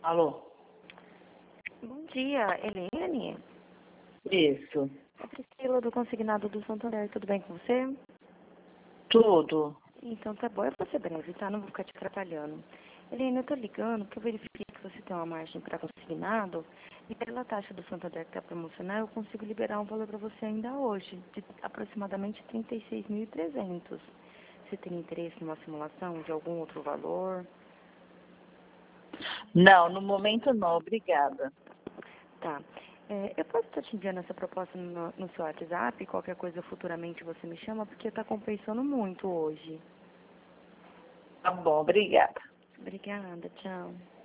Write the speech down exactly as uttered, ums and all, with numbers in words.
Alô? Bom dia, Eliane. Isso. É Priscila do Consignado do Santander, tudo bem com você? Tudo. Então tá bom, eu vou ser breve, tá? Não vou ficar te atrapalhando. Eliane, eu tô ligando porque eu verifiquei que você tem uma margem para consignado e pela taxa do Santander que tá promocional, eu consigo liberar um valor para você ainda hoje, de aproximadamente trinta e seis mil e trezentos. Você tem interesse numa simulação de algum outro valor? Não, no momento não, obrigada. Tá. É, eu posso estar te enviando essa proposta no, no seu WhatsApp? Qualquer coisa futuramente você me chama, porque está compensando muito hoje. Tá bom, obrigada. Obrigada, tchau.